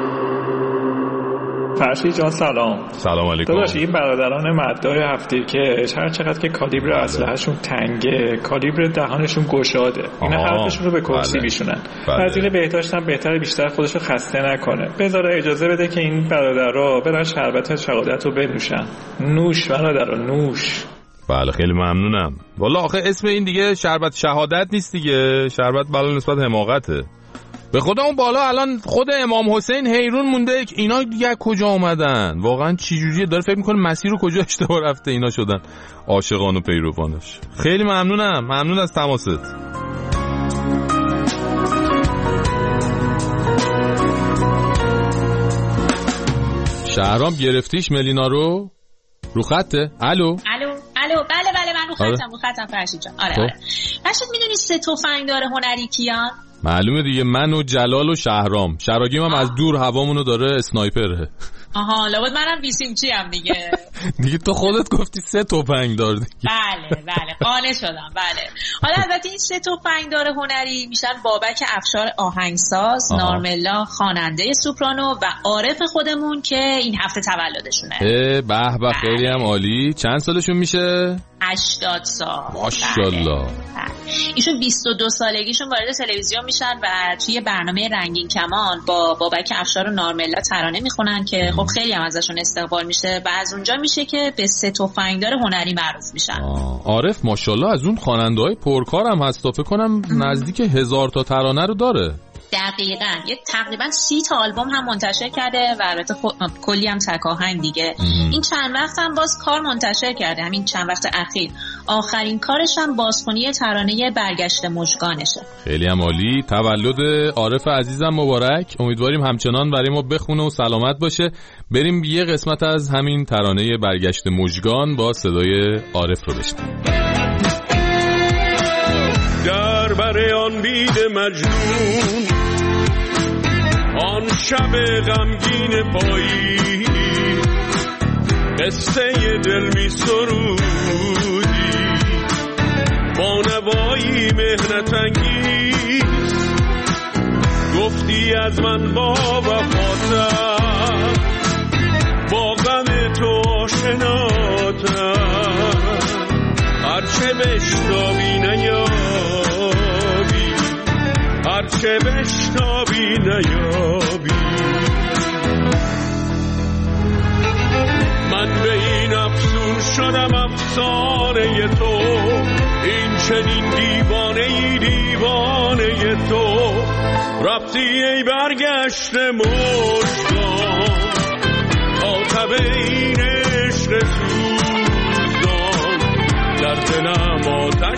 فرشی جان سلام. سلام علیکم. داداش این برادران مدعای هفته که هر چقدر که کالیبر اسلحه‌شون تنگه، کالیبر دهانشون گشاده، اینا حرفشون رو به کرسی میشونن. وزیر بهداشت هم بهتره بیشتر خودشو خسته نکنه، بذاره اجازه بده که این برادرها برن شربت شهادت رو بنوشن. نوش برادرها نوش. بله خیلی ممنونم. والا آخه اسم این دیگه شربت شهادت نیست دیگه، شربت بالا نسبت حماقته. به خدا اون بالا الان خود امام حسین حیرون مونده که اینا دیگه کجا اومدن، واقعا چی جوریه، داره فکر میکنه مسیر رو کجا اشتباه رفته اینا شدن عاشقان و پیروانش. خیلی ممنونم، ممنون از تماست. شهرام گرفتیش ملینا رو خطه؟ الو بله من رو خطم فرشید جان. آره فرشید میدونی 3 تفنگدار هنری کیان؟ معلومه دیگه، من و جلال و شهرام. شراگیم هم از دور هوامونو داره اسنایپره. آها لابد منم بیسیمچی هم دیگه. دیگه تو خودت گفتی 3 تفنگدار دیگه. بله قانع شدم. بله حالا البته این 3 تفنگدار هنری میشن بابک افشار آهنگساز، نارملا خواننده سوپرانو و عارف خودمون که این هفته تولدشونه. به خیلی هم عالی. چند سالشون میشه؟ 80 سال. ماشاءالله. ایشون 22 سالگیشون وارد تلویزیون میشن و توی برنامه رنگین کمان با بابک افشار و نارملا ترانه میخونن که خب خیلی هم ازشون استقبال میشه و از اونجا میشه که به 3 تفنگدار هنری معروف میشن. عارف ماشاءالله از اون خواننده‌های پرکار هم هست، فکر کنم نزدیک 1000 تا ترانه رو داره. دقیقاً یه تقریبا 30 تا آلبوم هم منتشر کرده و البته کلی هم تک آهنگ دیگه. این چند وقت هم باز کار منتشر کرده، همین چند وقت اخیر. آخرین کارش هم بازخوانی ترانه برگشت مژگانشه. خیلی هم عالی. تولد عارف عزیزم مبارک. امیدواریم همچنان برای ما بخونه و سلامت باشه. بریم یه قسمت از همین ترانه برگشت مژگان با صدای عارف رو بشنویم. در بر آن بید مجنون، آن شب غمگین پایی، قصه دل می سرودی با نوایی مهنت انگیز. گفتی از من با وفاتم، با غم تو آشناتم، هرچه بشتابی نیابی، هرچه بشتابی نیابی. من به این افسون شدم افسانه تو، این چنین دیوانه تو. رفتی ای برگشت مژگان، آتب این عشق سوزان، درد دلم آتش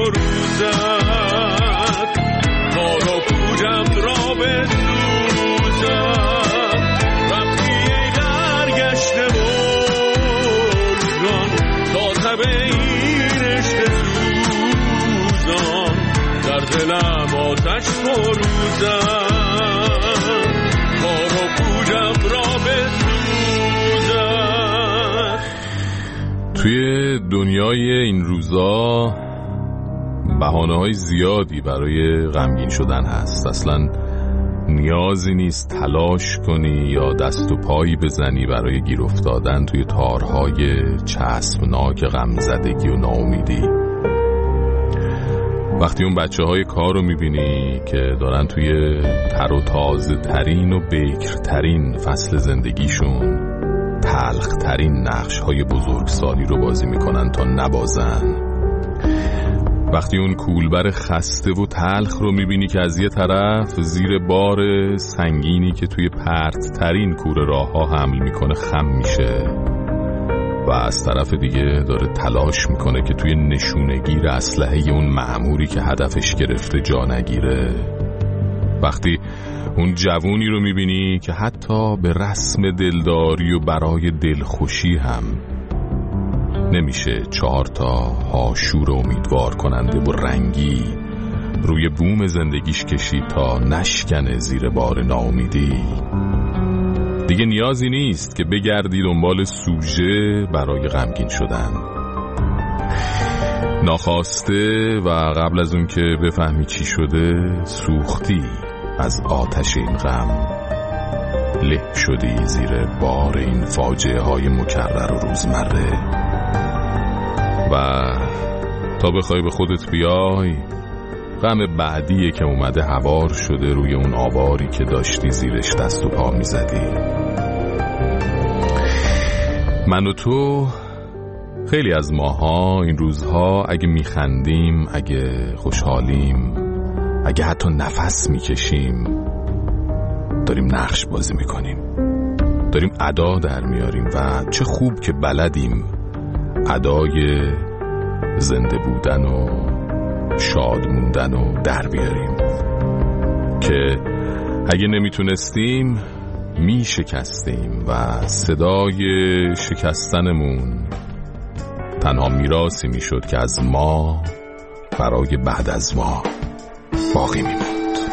فروزد کار و پوجم را بسوزد وقتی برگشته بردان تا تب این رشته سوزان در دلم آتش فروزد کار و پوجم را بسوزد. توی دنیای این روزا بهانه‌های زیادی برای غمگین شدن هست. اصلا نیازی نیست تلاش کنی یا دست و پایی بزنی برای گیر افتادن توی تارهای چسبناک غمزدگی و ناامیدی. وقتی اون بچه‌های کار رو می‌بینی که دارن توی تر و تازه ترین و بکر ترین فصل زندگیشون تلخ ترین نقش‌های بزرگسالی رو بازی می‌کنن تا نبازن، وقتی اون کولبر خسته و تلخ رو میبینی که از یه طرف زیر بار سنگینی که توی پرت ترین کوره راه ها حمل میکنه خم میشه و از طرف دیگه داره تلاش میکنه که توی نشونگیر اسلحه اون مأموری که هدفش گرفته جا نگیره، وقتی اون جوونی رو میبینی که حتی به رسم دلداری و برای دلخوشی هم نمیشه 4 تا هاشور امیدوار کننده و رنگی روی بوم زندگیش کشید تا نشکنه زیر بار ناامیدی. دیگه نیازی نیست که بگردی دنبال سوژه برای غمگین شدن. ناخواسته و قبل از اون که بفهمی چی شده سوختی از آتش این غم، له شدی زیر بار این فاجعه های مکرر و روزمره و تا بخوای به خودت بیای غم بعدیه که اومده هوار شده روی اون آواری که داشتی زیرش دست و پا میزدی. من و تو خیلی از ماها این روزها اگه میخندیم، اگه خوشحالیم، اگه حتی نفس میکشیم داریم نقش بازی میکنیم، داریم ادا در میاریم و چه خوب که بلدیم ادای زنده بودن و شاد موندن و در بیاریم که اگه نمیتونستیم میشکستیم و صدای شکستنمون تنها میراثی میشد که از ما برای بعد از ما باقی میموند.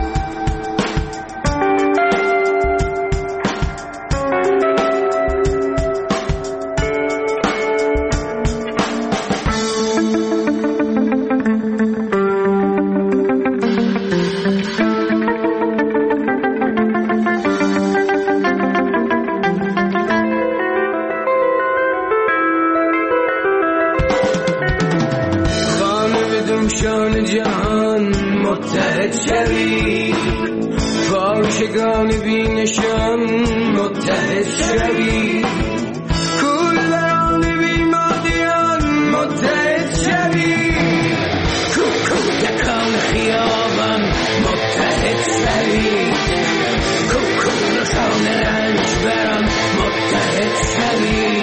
شان جهان متحد شوی، فاحشگان بینشان متحد شوی، کولران بیمادیان متحد شوی، کوکودکان خیابان متحد شوی، کوکولکان رنجبران متحد شوی.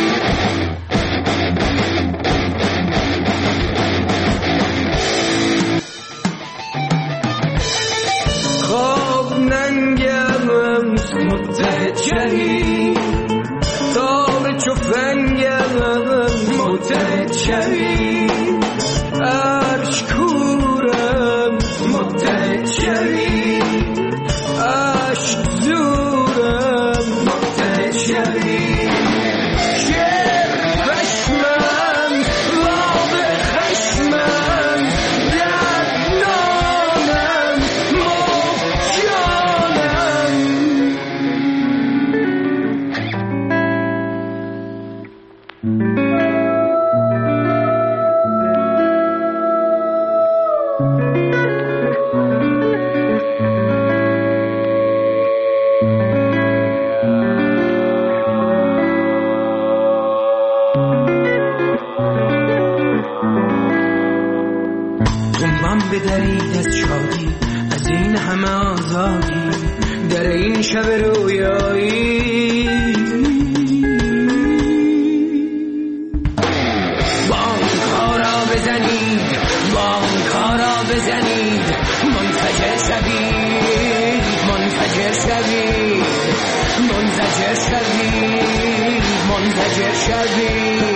متحد شوی، تار چفنگم متحد شوی، عرش کورم متحد شوی، عشق زورم متحد شوی، شعر خشمم لاب خشمم در نامم مجانم. بدرید از شادی، از این همه آزادی، در این شب رویایی بانک‌ها را شوید منزجر شوید منزجر شوید